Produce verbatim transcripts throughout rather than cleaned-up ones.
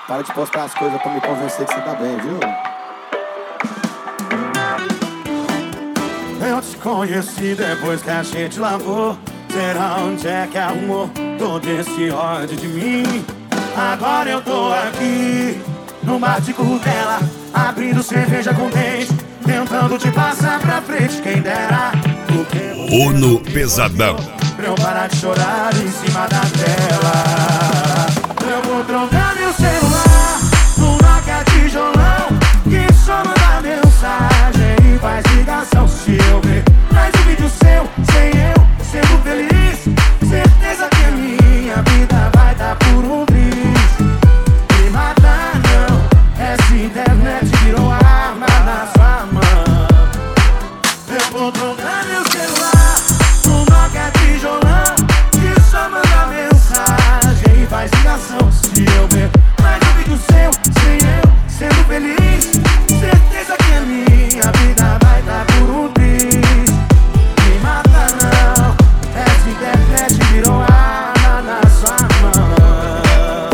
Para de postar as coisas pra me convencer que você tá bem, viu? Eu te conheci depois que a gente lavou. Será onde é que arrumou todo esse ódio de mim? Agora eu tô aqui no bar de Curvela, abrindo cerveja com dente, tentando te passar pra frente. Quem dera Uno Pesadão. Pra eu parar de chorar em cima da tela. Eu vou trocar meu celular no Nokia tijolão, que só manda mensagem e faz ligação. Se eu ver mais um vídeo seu, sem eu sendo feliz, certeza que a minha vida vai dar por um triz. Me matar não, essa internet virou arma na sua mão. Eu vou trocar meu celular no Nokia tijolão, que só manda mensagem e faz ligação. Se eu ver mais um vídeo seu, sem eu sendo feliz, certeza que a minha vida vai dar por um triz. Me mata não, essa internet virou arma na sua mão.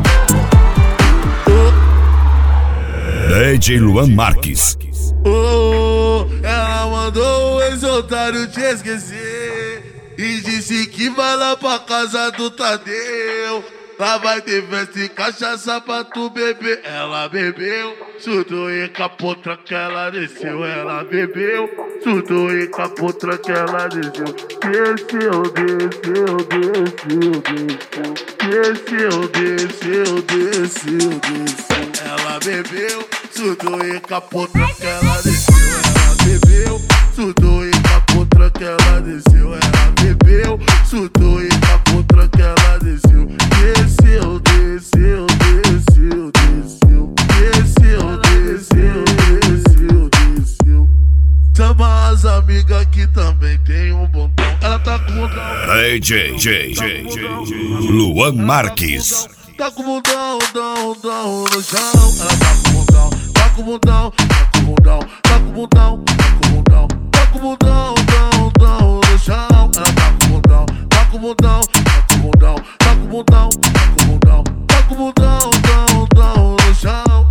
D J Luan Marques. Oh, ela mandou o ex-otário te esquecer e disse que vai lá pra casa do Tadeu. Lá vai ter festa e cachaça pra tu beber. Ela bebeu, surtou e capotra que ela desceu. Ela bebeu, surtou e capotra que ela desceu. Desceu, desceu, desceu, desceu. Desceu, desceu, desceu, desceu. Ela bebeu, surtou e capotra que ela desceu. Ela bebeu, surtou e capotra que ela desceu. Ela bebeu, surtou e capotra que ela desceu. Desceu, desceu, desceu, desceu. Desceu, desceu, desceu, desceu. Chama as amigas que também tem um botão. Ela tá com botão. D J J J Luan Marques. Tá com botão, dão, dão no chão. Ela tá com botão, tá com botão, tá com botão, tá com botão, tá com botão, tá com botão, dão, dão no chão. Ela tá com botão, tá com botão, tá com botão, tá com botão, tá com botão, tá com botão, dão, dão no chão.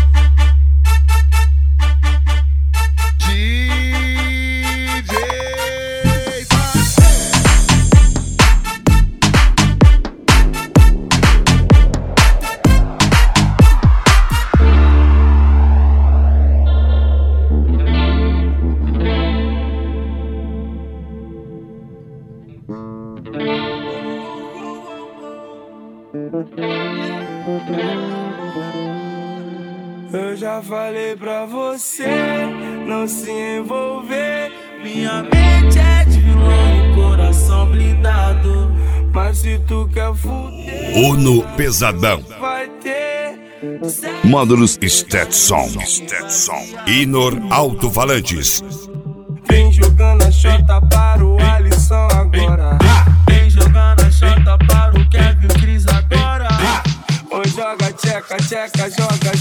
D J Eu já falei pra você não se envolver. Minha mente é de vilão e coração blindado. Mas se tu quer fuder, Uno Pesadão. vai ter Módulos Stetson. Stetson. Inor Alto-Falantes. Vem jogando a chota para o Alisson agora. Vem jogando a chota para o Kevin Cris agora. Oi, joga tcheca, tcheca, joga